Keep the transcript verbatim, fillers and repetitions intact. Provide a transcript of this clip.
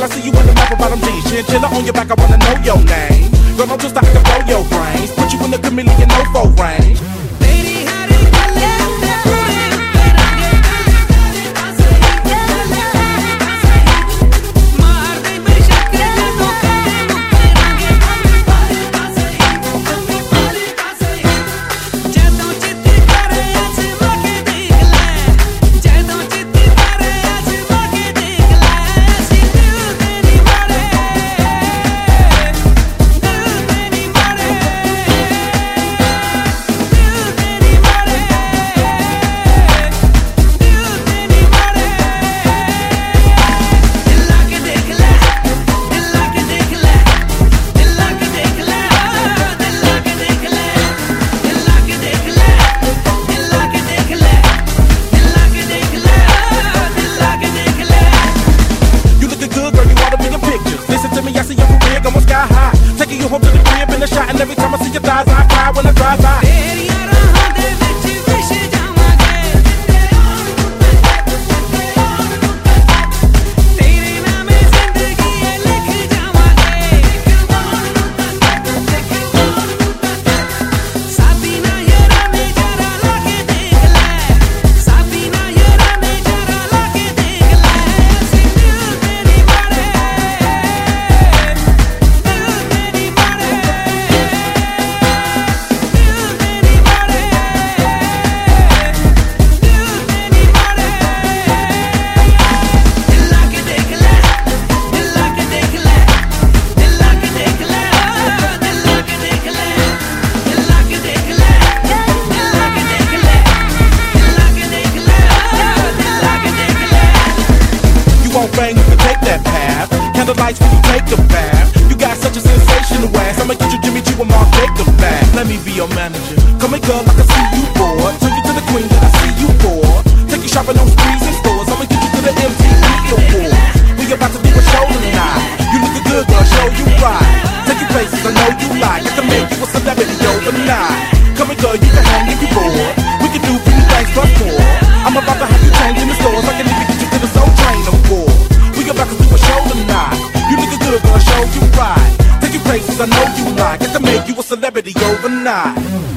I see you in the map about them G's. Chinchilla on your back, I wanna know your name. Girl, I'm just I can blow your brains. Put you in the chameleon no-fo range. Taking you home to the crib in the shot, and every time I see your thighs, I cry when I drive by. Bang, you can take that path. Candlelights when you take the bath. You got such a sensational ass. I'ma get you Jimmy G with my take the back. Let me be your manager. Come here, girl, I can see you bored. Turn you to the queen that I see you for. Take you shopping on sprees and stores. I'ma get you to the M T V Awards. We about to do a show tonight. You lookin' good, girl, show you right. Take you places I know you like. I can make you a celebrity overnight. Come here, girl, you can hang if you bored. We can do pretty things plus more. I'm about to have you change in the stores. I can even get you to the Soul Train of war. We about to do a show tonight. You lookin' good, gonna show you right. Take you places I know you like. Get to make you a celebrity overnight.